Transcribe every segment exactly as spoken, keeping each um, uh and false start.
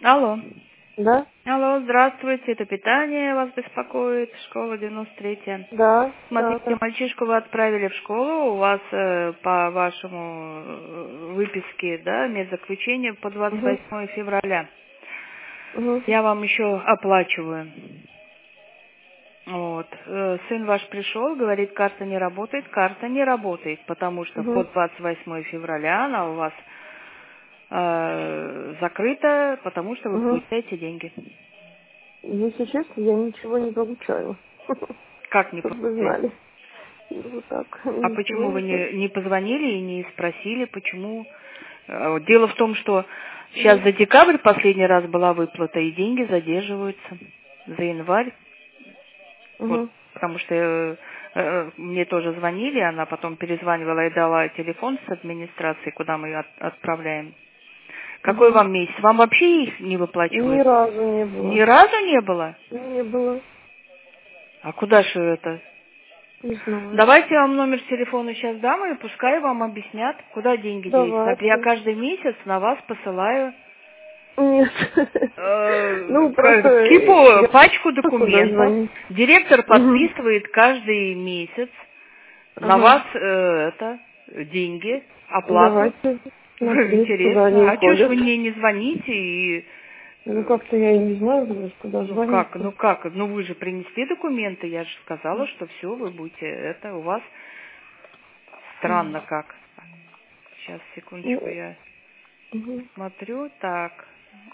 Алло. Да? Алло, здравствуйте, это питание вас беспокоит, школа девяносто третья. Да, Смотрите, да, да. мальчишку вы отправили в школу, у вас э, по вашему э, выписке, да, медзаключение по двадцать Угу, восьмое февраля. угу, Я вам еще оплачиваю. Вот. Э, Сын ваш пришел, говорит, карта не работает, карта не работает, потому что по угу. двадцать восьмое февраля она у вас э, закрыта, потому что вы Угу. получаете деньги. Если честно, я ничего не получаю. Как не Чтобы вы получаете? знали. Ну, вот так. А Ничего почему вы не не, получаю. не позвонили и не спросили, почему? Э, вот Дело в том, что сейчас Угу, за декабрь последний раз была выплата, и деньги задерживаются за январь. Вот, угу, потому что э, э, мне тоже звонили, она потом перезванивала и дала телефон с администрацией, куда мы от- отправляем. Какой угу. вам месяц? Вам вообще их не Ни выплачивают? разу не Ни было. разу не было? Не было. А куда же это? Не знаю. Давайте я вам номер телефона сейчас дам, и пускай вам объяснят, куда деньги делись. Так я Давайте. каждый месяц на вас посылаю Нет. э, Ну, просто к- кипу, я пачку куда документов. звонить. Директор Угу. подписывает каждый месяц на Ага. вас э, это деньги, оплату. Давайте смотреть, куда они Интересно. А чё ж уходят. вы мне не звоните и Ну, э, как-то я и не знаю, даже, куда ну как, звонить-то. ну как, ну вы же принесли документы, я же сказала, что все, вы будете, это у вас странно как. Сейчас, секундочку, Ну, я угу, смотрю, так,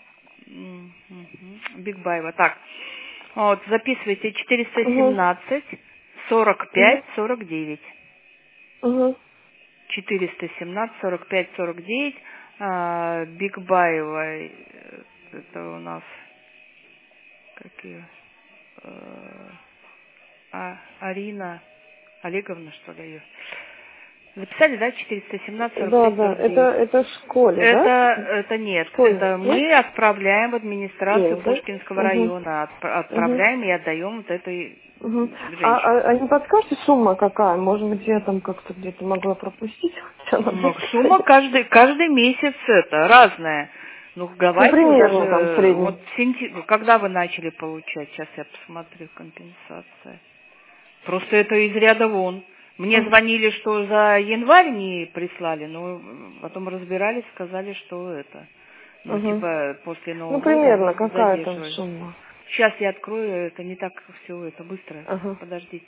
Бигбаева, так, вот, записывайте четыреста угу, семнадцать сорок угу, пять сорок девять. угу, четыреста семнадцать сорок пять сорок девять, а, Бигбаева, э, это у нас какие, э, а, Арина Олеговна, что ли, ее? Записали, да, четыреста семнадцать сорок да, пять да, сорок это, девять. это в школе, Это, да? это нет, Школьник, это нет? мы отправляем в администрацию Нет, да? Пушкинского Угу, района, отп- угу, отправляем и отдаем вот этой угу. А, женщине. а, а не подскажете сумма какая? Может быть, я там как-то где-то могла пропустить, хотя она Ну, будет сумма приходить. каждый, каждый месяц это разная. Ну, Ну, давайте примерно там в даже, вот среднем. в сентя- когда вы начали получать, сейчас я посмотрю, компенсация. Просто это из ряда вон. Мне Угу, звонили, что за январь не прислали, но потом разбирались, сказали, что это. Ну, угу. типа, после Ну, Нового года примерно они какая там задерживались. сумма? Сейчас я открою, это не так все это быстро. Ага. Подождите.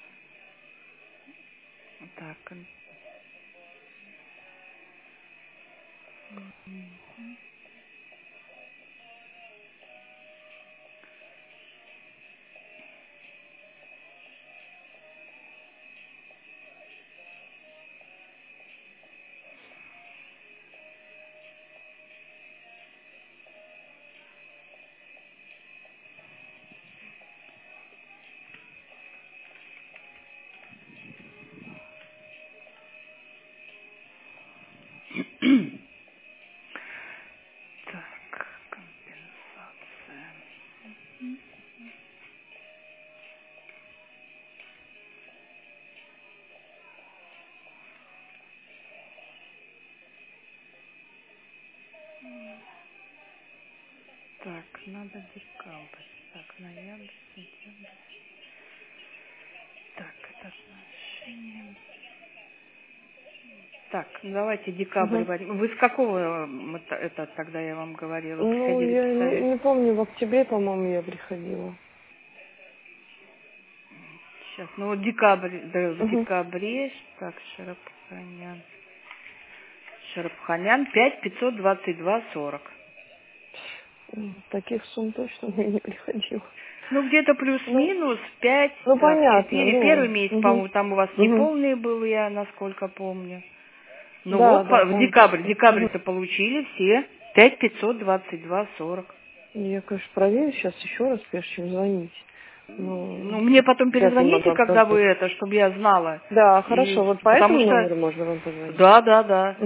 Так, кон- так, компенсация. Так, надо декабрь. Так, ноябрь, сентябрь. Так, это отношения. Так, ну давайте декабрь Угу. возьмем. Вы с какого м, это, это тогда я вам говорила? Ну, Приходили, я не, писали. не помню, в октябре, по-моему, я приходила. Сейчас, ну вот декабрь, да, в Угу. декабре, так, Шарапханян. Шарапханян пять пятьсот двадцать два сорок. Таких сумм точно мне не приходило. Ну где-то Ну, плюс-минус пять, ну так, понятно, четыре. Первый ну. месяц, Угу. по-моему, там у вас Угу. неполный был, я насколько помню. Ну Да, вот, да, по- в там декабрь, в как-то. Угу. декабре-то получили все пять пятьсот двадцать два сорок. Я, конечно, проверю сейчас еще раз, прежде чем звонить. Ну, Ну, мне потом вряд ли перезвоните, могла когда вы просто. это, чтобы я знала. Да, И, хорошо, вот по потому этому что, номеру можно вам позвонить. да, да, да. Угу.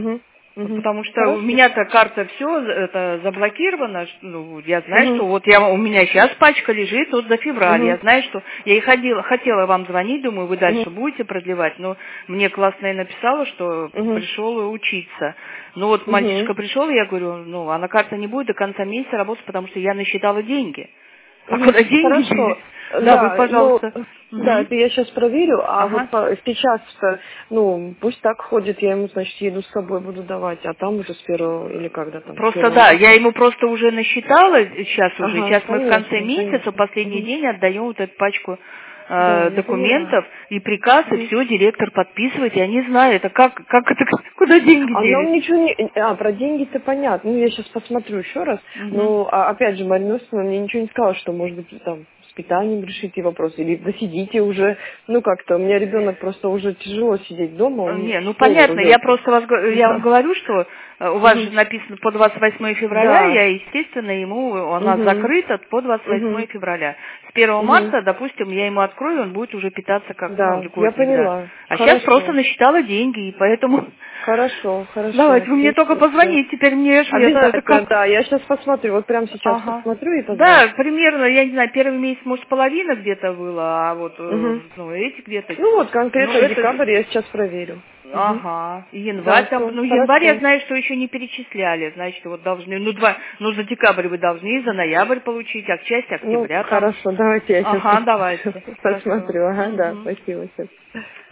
Угу. Потому что Хорошо. у меня-то карта все это заблокирована. Ну, я знаю, Угу. что вот я, у меня сейчас пачка лежит вот за февраль. Угу. Я знаю, что я и ходила, хотела вам звонить, думаю, вы Угу. дальше будете продлевать. Но мне классная написала, что Угу. пришел учиться. Ну вот Угу. мальчишка пришел, я говорю, ну, она карта не будет до конца месяца работать, потому что я насчитала деньги. А Угу. куда деньги Хорошо. делись? Да, вы, Да, ну, пожалуйста. да, Угу. это я сейчас проверю, а Ага. вот по- сейчас, ну, пусть так ходит, я ему, значит, еду с собой буду давать, а там уже с первого, или когда там, с Просто первого да, я марта. ему просто уже насчитала сейчас уже. Ага, Сейчас мы в конце конечно, месяца, конечно. последний Угу. день отдаем вот эту пачку Да, э, я поняла. документов и приказ, и Угу. все, директор подписывает. Я не знаю, это как, как это, куда деньги А нам делись. ничего не... А, про деньги-то понятно. Ну, я сейчас посмотрю еще раз. Мгм. Ну, а, опять же, Марина Иосифовна мне ничего не сказала, что, может быть, там, с питанием решите вопрос, или досидите уже. Ну, как-то, у меня ребенок просто уже тяжело сидеть дома, он Не, ну в школу понятно, я рвется. просто вас, го- я вам Да. говорю, что э, у вас же Мгм. написано по двадцать восьмое февраля, Да. я, естественно, ему, она Мгм. закрыта по двадцать восьмое Мгм. февраля. С первого Мгм. марта, допустим, я ему открою, он будет уже питаться как, ну, Да, я льготник, да. поняла. А сейчас просто Хорошо. насчитала деньги, и поэтому... Хорошо, хорошо. Давайте, вы мне только Все, все. позвоните, теперь мне ж это, это Обязательно, как... да. Я сейчас посмотрю. Вот прямо сейчас Ага. посмотрю и позвоню. Да, примерно, я не знаю, первый месяц, может, половина где-то было, а вот, э, Угу. ну, эти где-то... Ну вот Ну, конкретно это... декабрь я сейчас проверю. Мгм. Ага, и Да, январь там, все, ну январь я хорошо. знаю, что еще не перечисляли, значит, вот должны, ну два, ну за декабрь вы должны, за ноябрь получить, а часть Ну, октября там. хорошо, давайте я сейчас Ага, посмотрю. давайте, хорошо. Посмотрю, ага, да, Мгм. спасибо. Сейчас.